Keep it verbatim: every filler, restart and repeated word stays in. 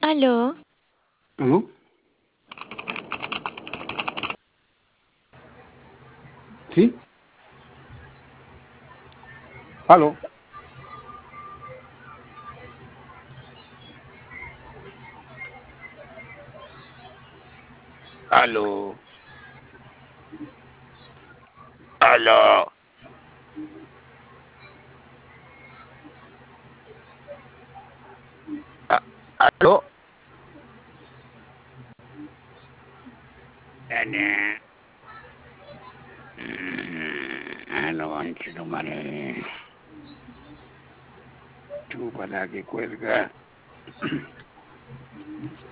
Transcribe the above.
Aló, ¿Aló? ¿Sí? ¿Aló? Aló, aló, a- aló. Nene. Mm, Aló, conchito madre. Chúpala que cuelga.